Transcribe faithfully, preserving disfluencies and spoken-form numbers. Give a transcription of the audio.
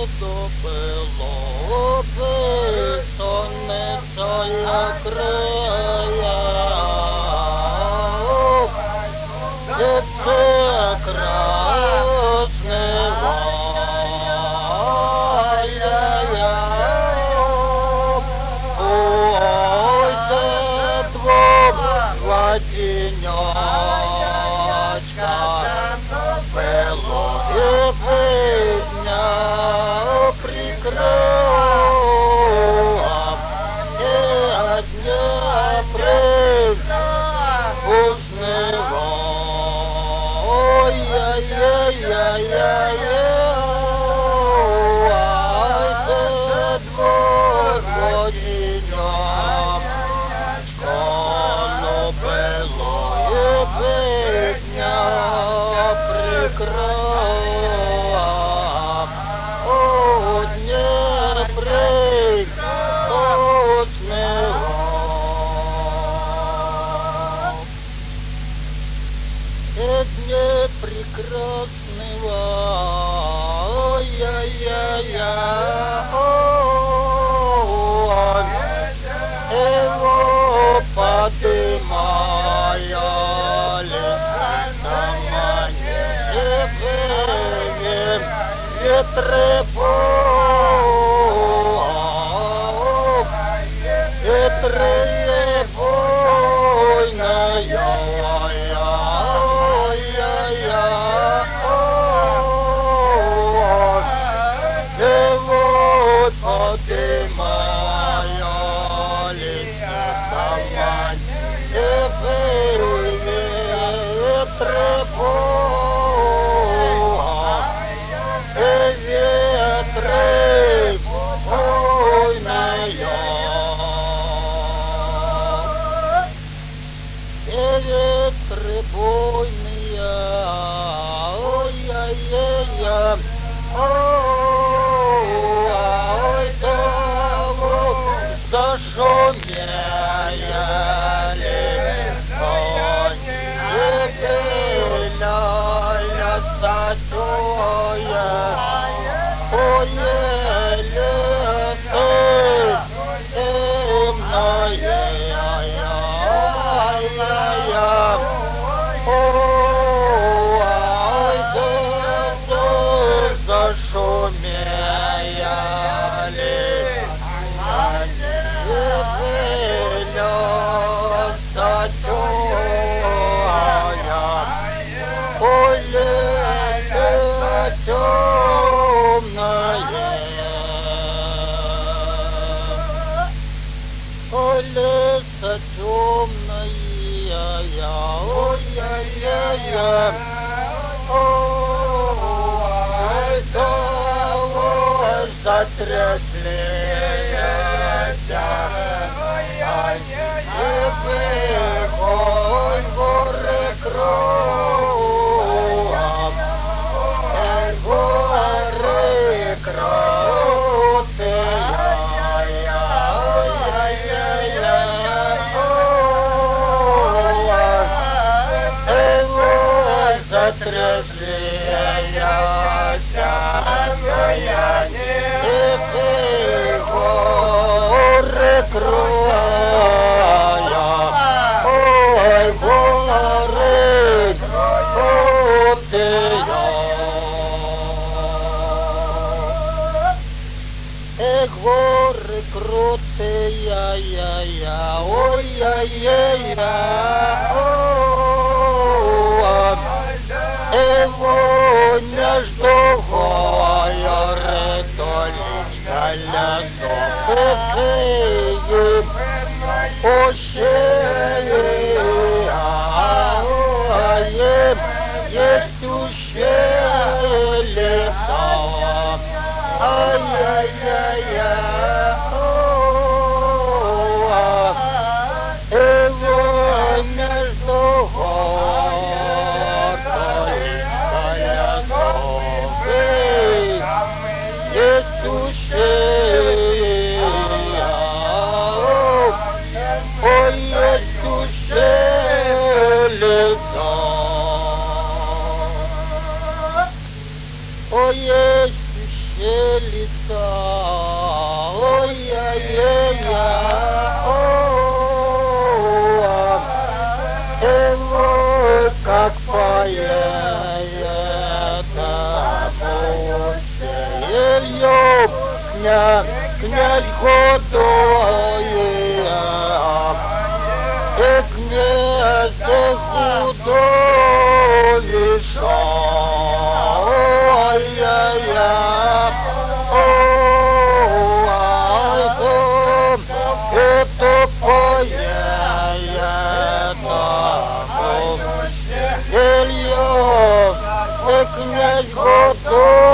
допило би сонце як края. Це прекрасне ой, це два тіньочка пило і видня прикрила, і одня привкуснила. Ой-яй-яй-яй-яй, це двох тіньочка любило і видня прикрила, одне прикуснила. Одне прекрасного, ой-яй-яй-яй, его подымая летом небесным ветры бог, ветры войная. Ветры буйные, ой-яй-яй-яй, ой, того зашумели кони, ля-ля статуя, ой-ля темная. Ой, зашумели на небе статуя, ой, лето темное, ой, лето темное. Ой-яй-яй-яй, ой, того затрясли ой, горы кругом, горы крутые. Затрясли и горы края, ой, горы крутые, эх, горы крутые, я-я, ой-яй-яй-я. Его между горы толечка лесов ущелье, есть ущелье там, ай-яй-яй-яй, его между гор толечка лесов есть ущелье, ой, есть ущелье там, ой, есть ущелье. веселится, ой-я-я-я, ой, как поет Ильёв, князь, князь худой, и князь худой лишал, ой-я-я, ой, это поет Ильёв, и князь худой.